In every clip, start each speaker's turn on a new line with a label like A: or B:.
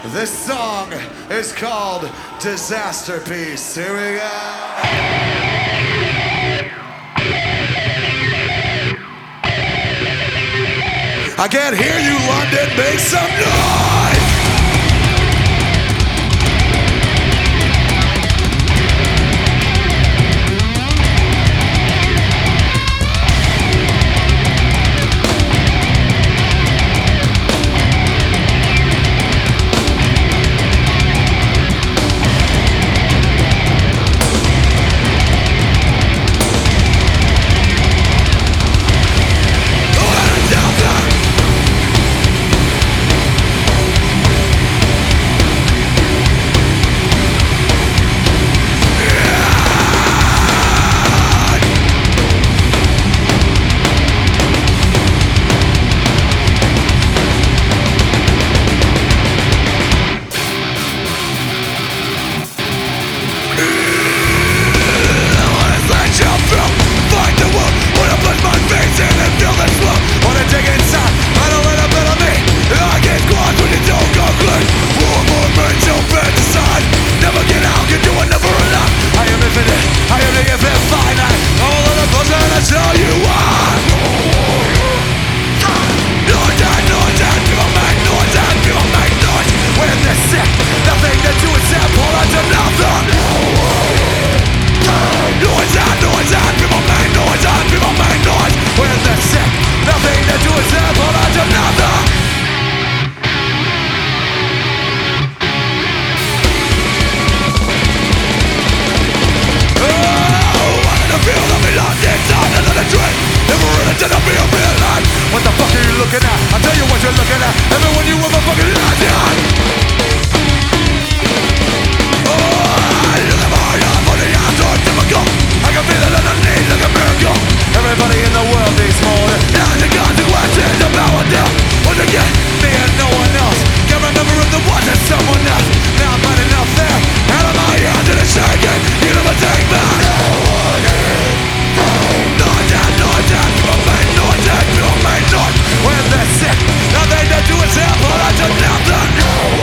A: This song is called Disaster Piece. Here we go. I can't hear you, London. Make some noise! What the fuck are you looking at? I'll tell you what you're looking at. Everyone you ever fucking loved at. Oh, look at my life on the answer typical. I can feel it underneath like a miracle. Everybody in the world needs more. Now the consequences of power down. Once again, me and no one else. Can't remember if there was someone else. Now I'm not enough there. Out of my hands and it's shaking. You never take back. When they're sick, nothing to do is help, all I do nothing.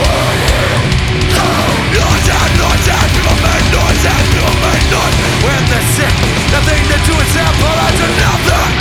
A: People make noise. When they're sick, nothing to do is help, all I do nothing.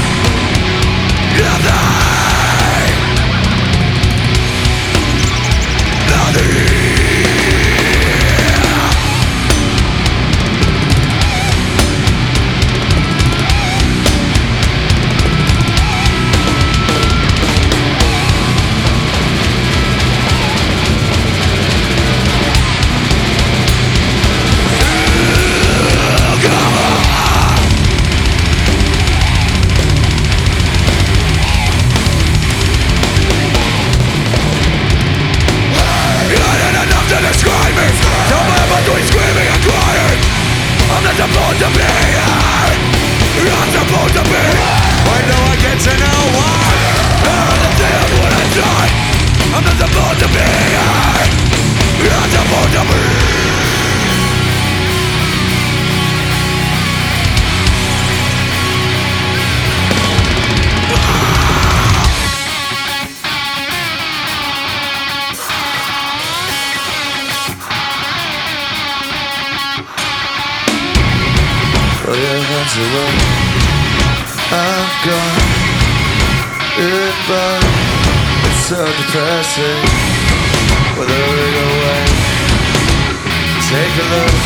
A: Throw your hands away. I'm gone. It burns. It's so depressing. Withering away. Take a look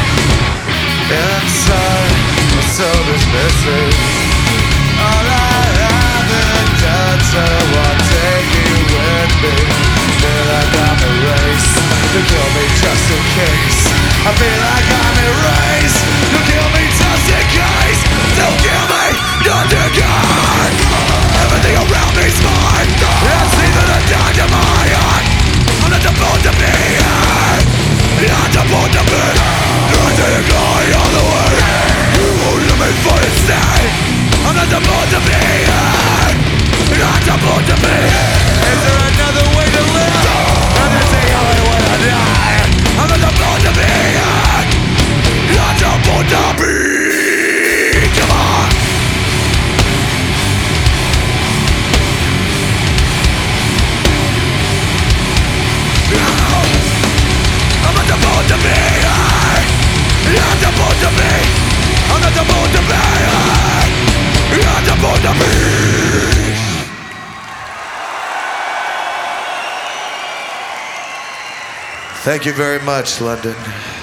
A: inside. My soul is missing. All I haven't done, so I'll take you with me. Feel like I'm erased. You kill me just in case. I feel like I'm erased. You kill me just in case. Don't kill me, not to God. Everything around me's mine. It's even a dime to my heart. I'm not supposed to be here. Not supposed to be. You're taking all the way. You won't let me for it stay. I'm not supposed to be here. Not supposed to be. Is there another way to live? I'm just the only way to die. I'm not supposed to be here. to be. I'm not supposed to be. I'm supposed to be. Thank you very much, London.